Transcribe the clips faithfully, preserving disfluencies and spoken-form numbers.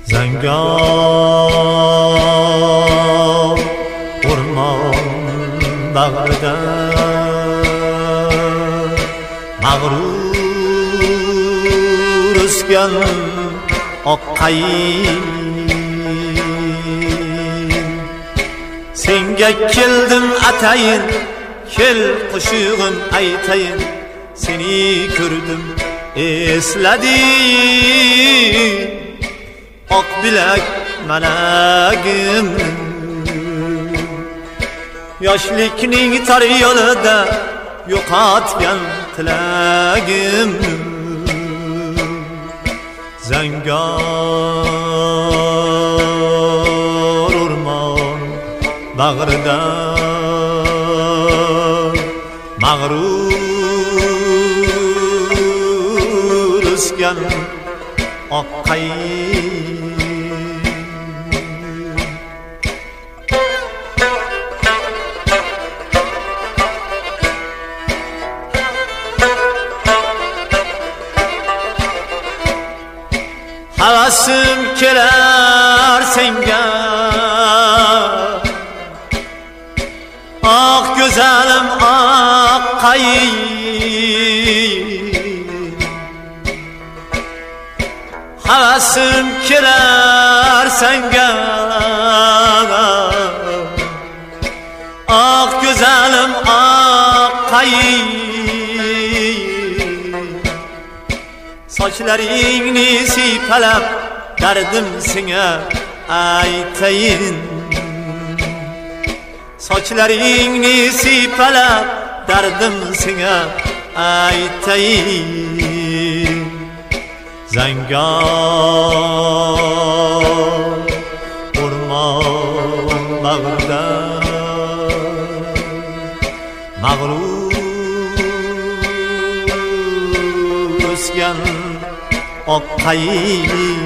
Zangor o'rmon bag'rida mag'rur o'sgan oqqayin senga keldim atayin, kel qo'shig'im aytayin, seni ko'rdim esladim oq bilak malagim. Yoshlikning tor yo'lida yo'qotgan tilagim. Zangor o'rmon bag'rida mag'rur o'sgan oqqayin havasim kelar senga, ah güzelim oqqayin. Havasim kelar senga, ah güzelim oqqayin. Sochlaringni siypalab dardim senga aytayin. Sochlaringni siypalab dardim senga aytayin. Zangor o'rmon bag'rida mag'rur o'sgan oqqayin.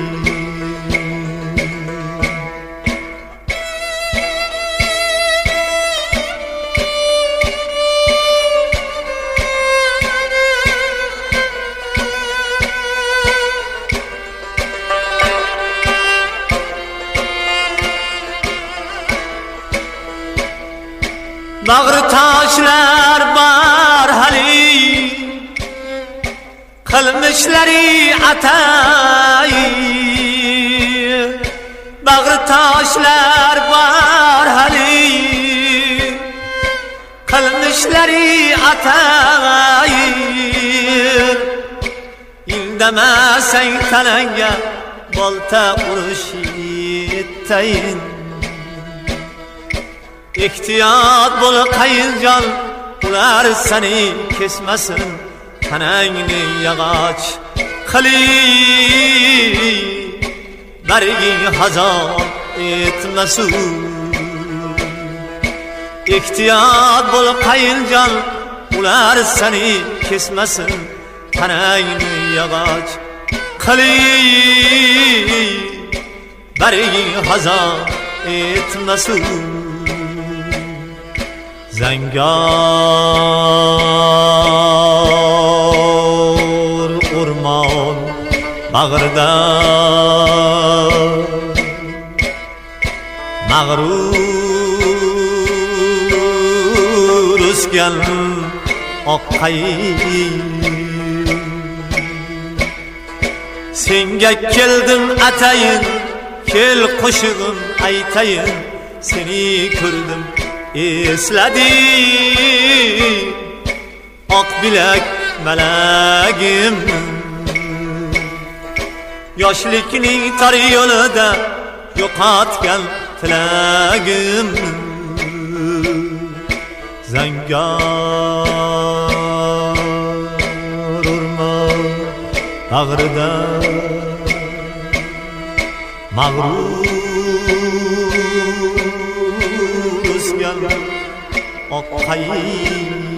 Bag'ri toshlar bor hali, qilmishlari atay. Bag'ri toshlar bor hali, qilmishlari atay. Indamasang tanangga bolta urish yetayin. Ehtiyot bo'l qayinjon, ular seni kesmasin, tanangni yog'och qilib barging hazon etmasin. Ehtiyot bo'l qayinjon, ular seni kesmasin, tanangni yog'och qilib barging hazon etmasin. Zangor o'rmon bag'rida mag'rur o'sgan oqqayin. Senga keldim atayin, kel qo'shig'im aytayin, seni ko'rdim esladim oq bilak malagim. Yoshlikning tor yo'lida yo'qotgan tilagim. Zangor o'rmon bag'rida mag'rur o'sgan oqqayin.